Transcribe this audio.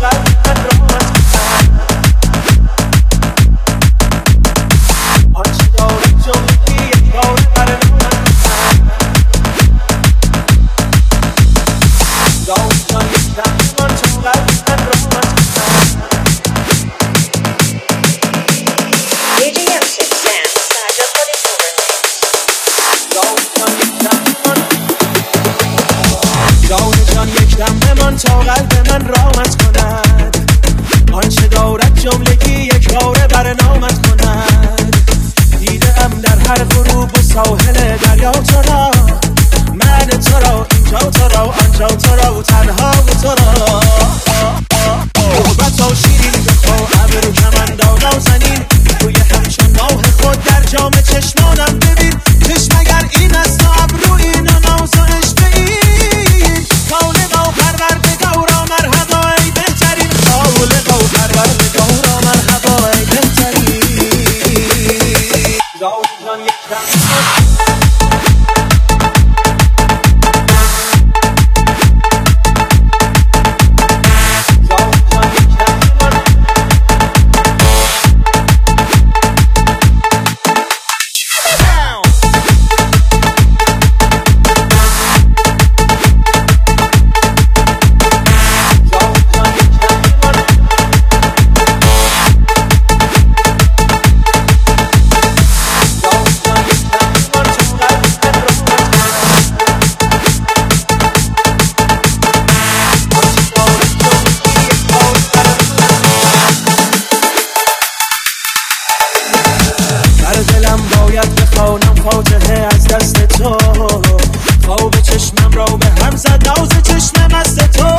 تا قلب من رامت کند، آنچه دارد جملگی یک باره برنامت کند. دیدم در هر غروب و ساحل دریا تو را، من تو را، اینجا تو را، آنجا تو را، تنها و تو را. محبت و شیرین بخوا ابرو کمندان نازنین، روی همچون ماه خود در جام چشمانم ببین. چشم اگر این است و ابرو این و ناز و عشق این، خالقا و پروردگارا مرحبا ای بهترین، خالقا و پروردگارا مرحبا ای بهترین. زاوی جان یک بخوانم فاتحه از دست تو، خواب چشمم را به هم زد ناز چشم مست تو.